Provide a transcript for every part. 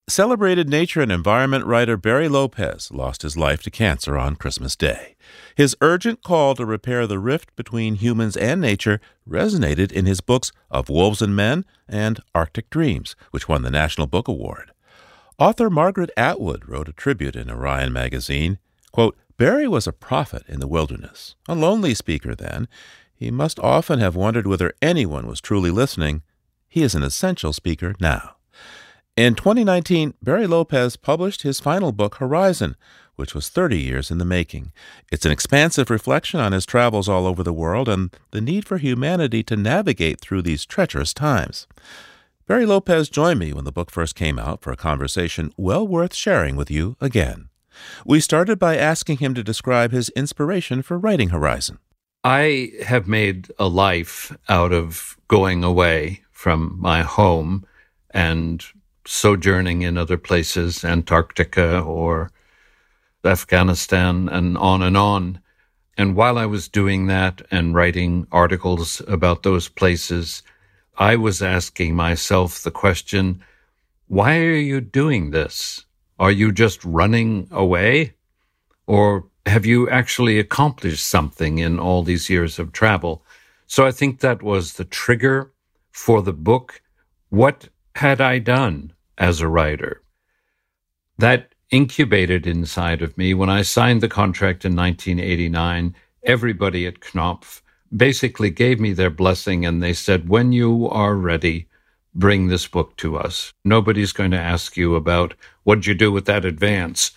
Celebrated nature and environment writer Barry Lopez lost his life to cancer on Christmas Day. His urgent call to repair the rift between humans and nature resonated in his books Of Wolves and Men and Arctic Dreams, which won the National Book Award. Author Margaret Atwood wrote a tribute in Orion magazine. Quote, Barry was a prophet in the wilderness, a lonely speaker then. He must often have wondered whether anyone was truly listening. He is an essential speaker now. In 2019, Barry Lopez published his final book, Horizon, which was 30 years in the making. It's an expansive reflection on his travels all over the world and the need for humanity to navigate through these treacherous times. Barry Lopez joined me when the book first came out for a conversation well worth sharing with you again. We started by asking him to describe his inspiration for writing Horizon. I have made a life out of going away from my home and sojourning in other places, Antarctica or Afghanistan, and on and on. And while I was doing that and writing articles about those places, I was asking myself the question, why are you doing this? Are you just running away? Or have you actually accomplished something in all these years of travel? So I think that was the trigger for the book. What had I done as a writer? That incubated inside of me. When I signed the contract in 1989, everybody at Knopf basically gave me their blessing, and they said, when you are ready, bring this book to us. Nobody's going to ask you about what'd you do with that advance.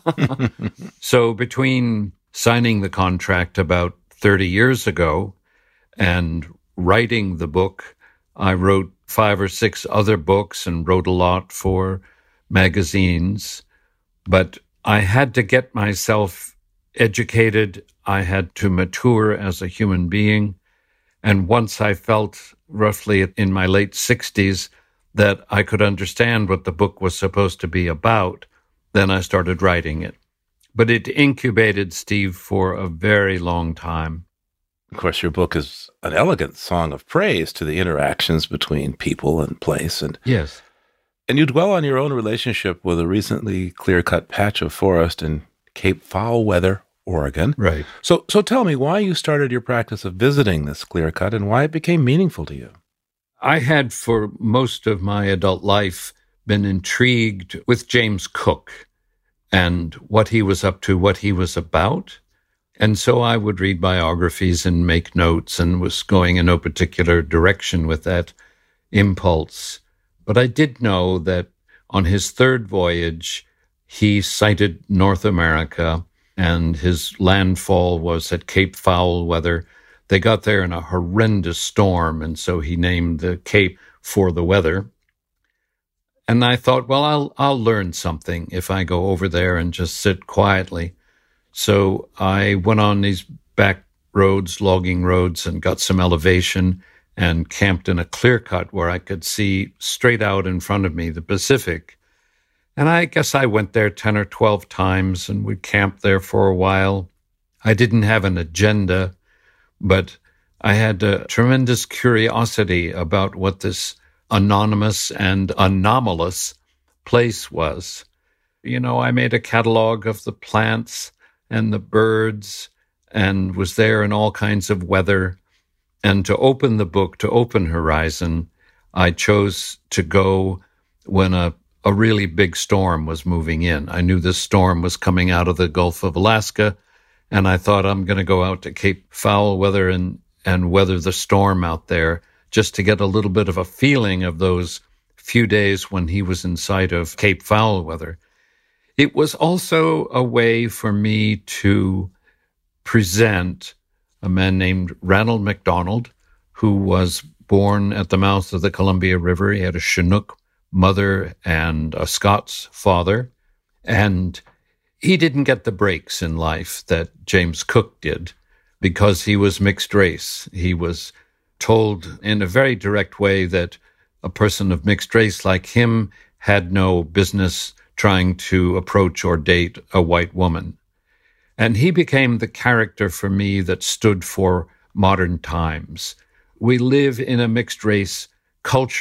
So between signing the contract about 30 years ago and writing the book, I wrote 5 or 6 other books and wrote a lot for magazines. But I had to get myself educated. I had to mature as a human being. And once I felt, roughly in my late 60s, that I could understand what the book was supposed to be about, then I started writing it. But it incubated, Steve, for a very long time. Of course, your book is an elegant song of praise to the interactions between people and place. And yes. And you dwell on your own relationship with a recently clear-cut patch of forest in Cape Foul Weather, Oregon. Right. So tell me why you started your practice of visiting this clear-cut and why it became meaningful to you. I had, for most of my adult life, been intrigued with James Cook and what he was up to, what he was about. And so I would read biographies and make notes and was going in no particular direction with that impulse. But I did know that on his third voyage, he sighted North America, and his landfall was at Cape Foul Weather. They got there in a horrendous storm, and so he named the Cape for the weather. And I thought, well, I'll learn something if I go over there and just sit quietly. So I went on these back roads, logging roads, and got some elevation and camped in a clear cut where I could see straight out in front of me the Pacific. And I guess I went there 10 or 12 times, and we camped there for a while. I didn't have an agenda, but I had a tremendous curiosity about what this anonymous and anomalous place was. You know, I made a catalog of the plants and the birds and was there in all kinds of weather. And to open the book, to open Horizon, I chose to go when a really big storm was moving in. I knew this storm was coming out of the Gulf of Alaska, and I thought I'm going to go out to Cape Foul Weather and weather the storm out there just to get a little bit of a feeling of those few days when he was in sight of Cape Foul Weather. It was also a way for me to present a man named Ranald MacDonald, who was born at the mouth of the Columbia River. He had a Chinook mother and a Scots father, and he didn't get the breaks in life that James Cook did because he was mixed race. He was told in a very direct way that a person of mixed race like him had no business trying to approach or date a white woman. And he became the character for me that stood for modern times. We live in a mixed race culture.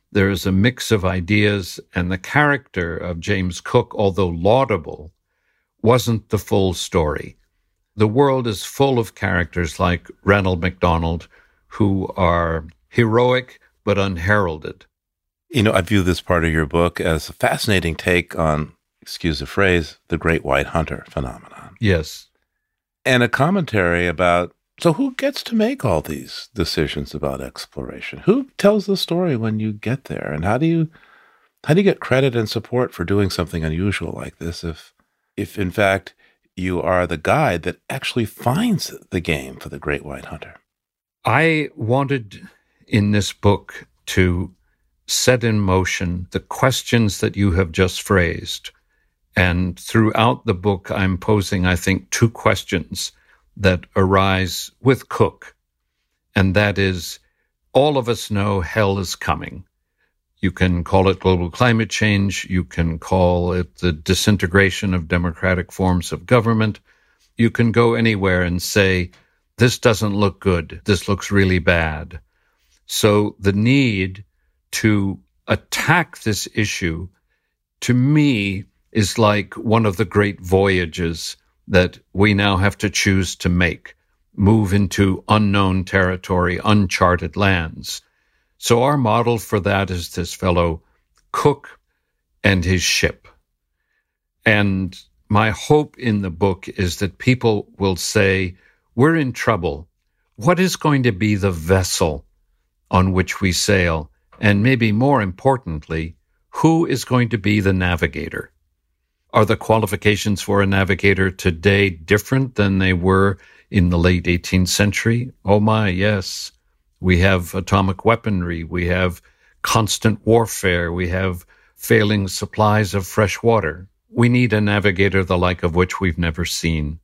There is a mix of ideas, and the character of James Cook, although laudable, wasn't the full story. The world is full of characters like Ranald MacDonald who are heroic but unheralded. You know, I view this part of your book as a fascinating take on, excuse the phrase, the great white hunter phenomenon. Yes. And a commentary about, so who gets to make all these decisions about exploration? Who tells the story when you get there? And how do you get credit and support for doing something unusual like this if in fact you are the guide that actually finds the game for the great white hunter? I wanted in this book to set in motion the questions that you have just phrased. And throughout the book, I'm posing, I think, two questions that arise with Cook. And that is, all of us know hell is coming. You can call it global climate change. You can call it the disintegration of democratic forms of government. You can go anywhere and say, this doesn't look good. This looks really bad. So the need to attack this issue, to me, is like one of the great voyages that we now have to choose to make, move into unknown territory, uncharted lands. So our model for that is this fellow Cook and his ship. And my hope in the book is that people will say, we're in trouble. What is going to be the vessel on which we sail? And maybe more importantly, who is going to be the navigator? Are the qualifications for a navigator today different than they were in the late 18th century? Oh my, yes. We have atomic weaponry. We have constant warfare. We have failing supplies of fresh water. We need a navigator the like of which we've never seen.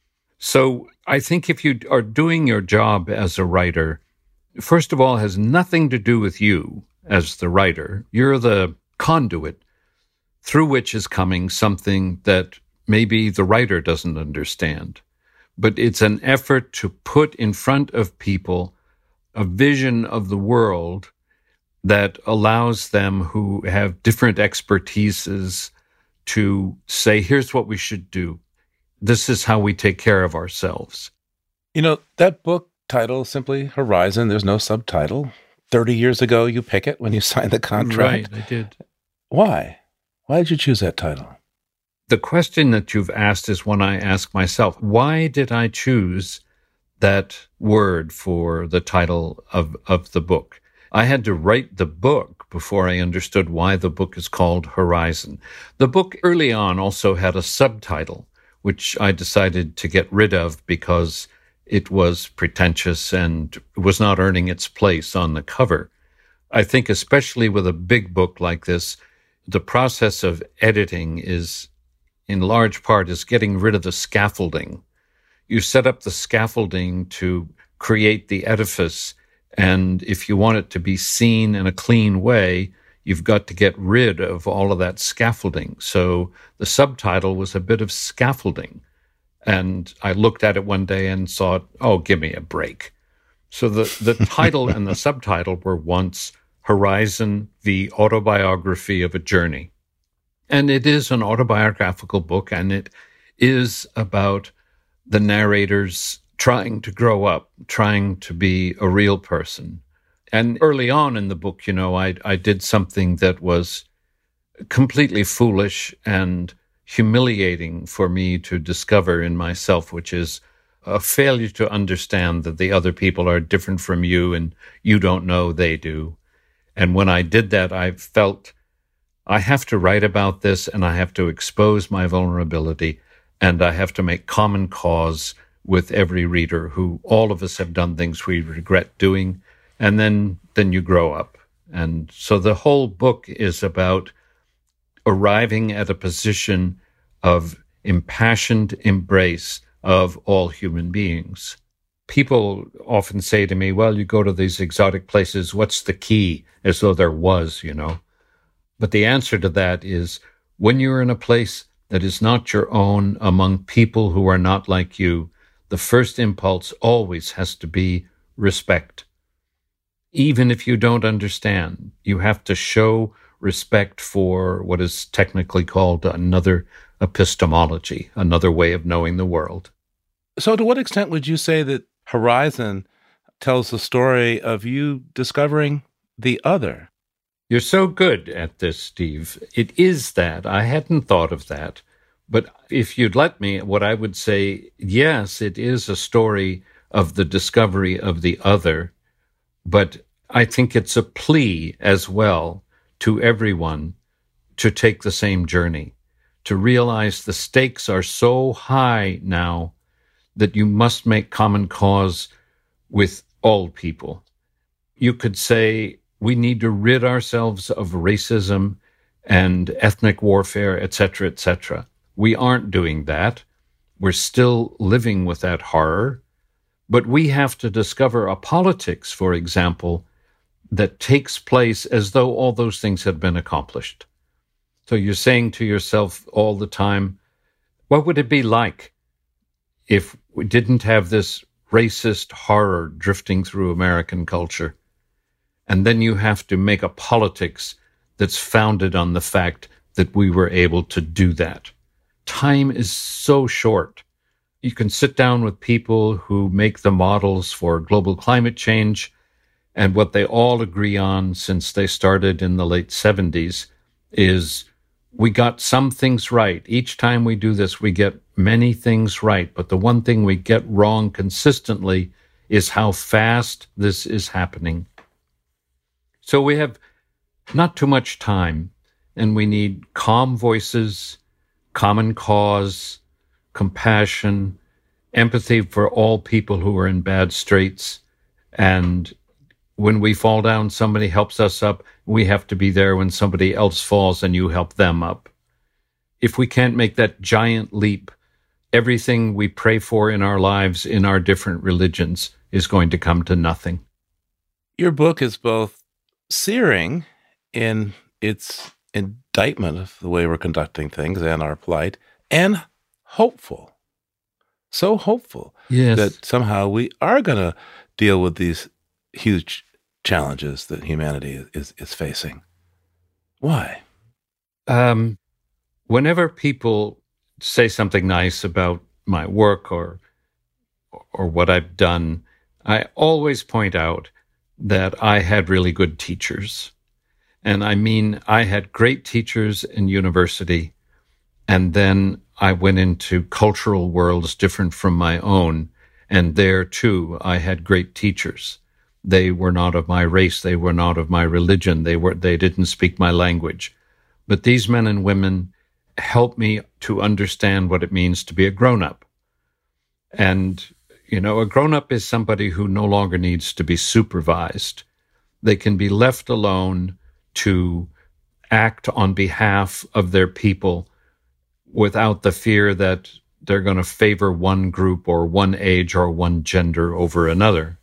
So I think if you are doing your job as a writer, first of all, it has nothing to do with you as the writer. You're the conduit through which is coming something that maybe the writer doesn't understand. But it's an effort to put in front of people a vision of the world that allows them who have different expertises to say, here's what we should do. This is how we take care of ourselves. You know, that book title, simply Horizon, there's no subtitle. 30 years ago, you pick it when you signed the contract. Right, I did. Why? Why did you choose that title? The question that you've asked is one I ask myself. Why did I choose that word for the title of the book? I had to write the book before I understood why the book is called Horizon. The book early on also had a subtitle, which I decided to get rid of because it was pretentious and was not earning its place on the cover. I think especially with a big book like this, the process of editing is, in large part, is getting rid of the scaffolding. You set up the scaffolding to create the edifice, and if you want it to be seen in a clean way, you've got to get rid of all of that scaffolding. So the subtitle was a bit of scaffolding. And I looked at it one day and thought, oh, give me a break. So the title and the subtitle were once Horizon, the Autobiography of a Journey. And it is an autobiographical book, and it is about the narrators trying to grow up, trying to be a real person. And early on in the book, you know, I did something that was completely foolish and humiliating for me to discover in myself, which is a failure to understand that the other people are different from you and you don't know they do. And when I did that, I felt I have to write about this and I have to expose my vulnerability and I have to make common cause with every reader who all of us have done things we regret doing. And then you grow up. And so the whole book is about arriving at a position of impassioned embrace of all human beings. People often say to me, well, you go to these exotic places, what's the key? As though there was, you know. But the answer to that is when you're in a place that is not your own among people who are not like you, the first impulse always has to be respect. even if you don't understand. You have to show respect for what is technically called another epistemology, another way of knowing the world. So to what extent would you say that Horizon tells the story of you discovering the other? You're so good at this, Steve. It is that. I hadn't thought of that. But if you'd let me, what I would say, yes, it is a story of the discovery of the other, but I think it's a plea as well to everyone to take the same journey, to realize the stakes are so high now that you must make common cause with all people. You could say we need to rid ourselves of racism and ethnic warfare, etc., etc. We aren't doing that. We're still living with that horror. But we have to discover a politics, for example, that takes place as though all those things had been accomplished. So you're saying to yourself all the time, what would it be like if we didn't have this racist horror drifting through American culture? And then you have to make a politics that's founded on the fact that we were able to do that. Time is so short. You can sit down with people who make the models for global climate change, and what they all agree on since they started in the late 70s is we got some things right. Each time we do this, we get many things right. But the one thing we get wrong consistently is how fast this is happening. So we have not too much time, and we need calm voices, common cause, compassion, empathy for all people who are in bad straits. And when we fall down, somebody helps us up. We have to be there when somebody else falls and you help them up. If we can't make that giant leap, everything we pray for in our lives, in our different religions, is going to come to nothing. Your book is both searing in its indictment of the way we're conducting things and our plight, and hopeful. So hopeful that somehow we are going to deal with these huge challenges that humanity is facing. Why? Whenever people say something nice about my work or what I've done, I always point out that I had really good teachers. And I mean, I had great teachers in university, and then I went into cultural worlds different from my own, and there too I had great teachers. They were not of my race, they were not of my religion, they didn't speak my language. But these men and women helped me to understand what it means to be a grown-up. And, a grown-up is somebody who no longer needs to be supervised. They can be left alone to act on behalf of their people without the fear that they're going to favor one group or one age or one gender over another.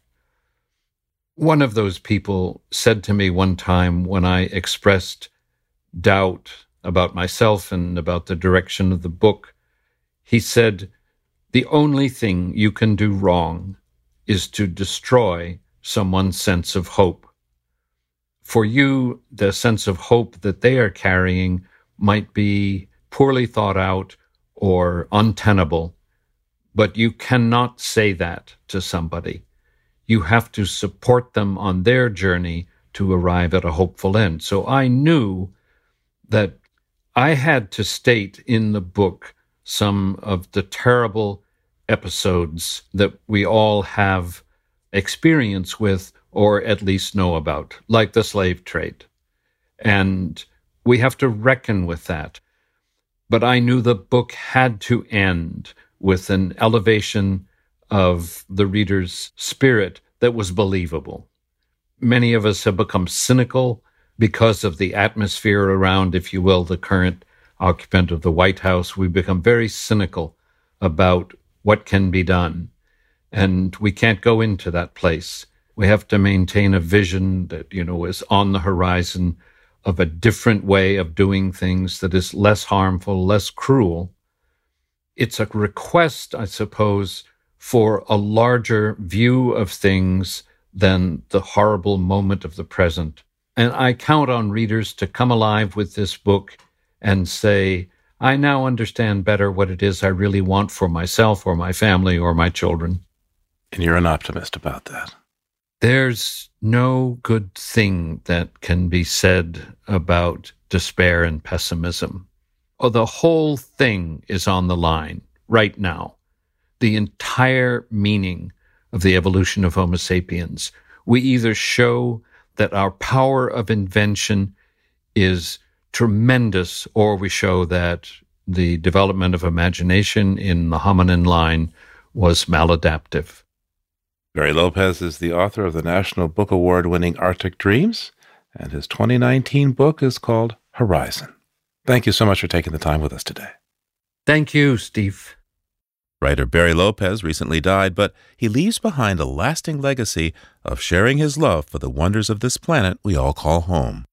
One of those people said to me one time when I expressed doubt about myself and about the direction of the book, he said, "The only thing you can do wrong is to destroy someone's sense of hope. For you, the sense of hope that they are carrying might be poorly thought out or untenable, but you cannot say that to somebody. You have to support them on their journey to arrive at a hopeful end." So I knew that I had to state in the book some of the terrible episodes that we all have experience with or at least know about, like the slave trade. And we have to reckon with that. But I knew the book had to end with an elevation of the reader's spirit that was believable. Many of us have become cynical because of the atmosphere around, if you will, the current occupant of the White House. We've become very cynical about what can be done. And we can't go into that place. We have to maintain a vision that, is on the horizon of a different way of doing things that is less harmful, less cruel. It's a request, I suppose, for a larger view of things than the horrible moment of the present. And I count on readers to come alive with this book and say, I now understand better what it is I really want for myself or my family or my children. And you're an optimist about that. There's no good thing that can be said about despair and pessimism. Oh, the whole thing is on the line right now. The entire meaning of the evolution of Homo sapiens. We either show that our power of invention is tremendous, or we show that the development of imagination in the hominin line was maladaptive. Barry Lopez is the author of the National Book Award-winning Arctic Dreams, and his 2019 book is called Horizon. Thank you so much for taking the time with us today. Thank you, Steve. Writer Barry Lopez recently died, but he leaves behind a lasting legacy of sharing his love for the wonders of this planet we all call home.